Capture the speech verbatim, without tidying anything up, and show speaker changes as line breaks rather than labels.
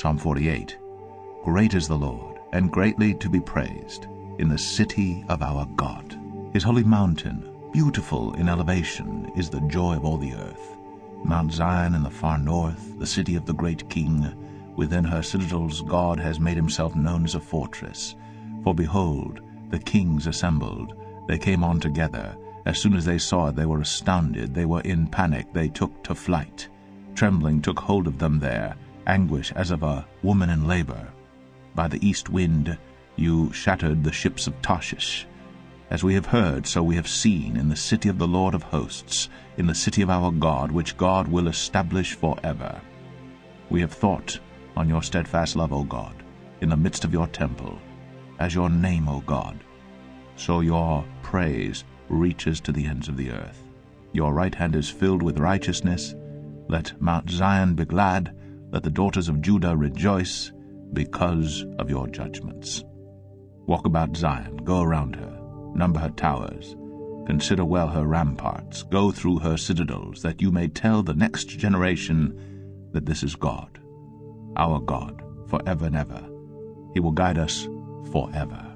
Psalm forty-eight. Great is the Lord, and greatly to be praised, in the city of our God. His holy mountain, beautiful in elevation, is the joy of all the earth. Mount Zion in the far north, the city of the great King. Within her citadels God has made himself known as a fortress. For behold, the kings assembled. They came on together. As soon as they saw it, they were astounded. They were in panic. They took to flight. Trembling took hold of them there, anguish as of a woman in labor. By the east wind you shattered the ships of Tarshish. As we have heard, so we have seen in the city of the Lord of hosts, in the city of our God, which God will establish forever. We have thought on your steadfast love, O God, in the midst of your temple, as your name, O God. So your praise reaches to the ends of the earth. Your right hand is filled with righteousness. Let Mount Zion be glad, let the daughters of Judah rejoice, because of your judgments. Walk about Zion, go around her, number her towers, consider well her ramparts, go through her citadels, that you may tell the next generation that this is God, our God, forever and ever. He will guide us forever.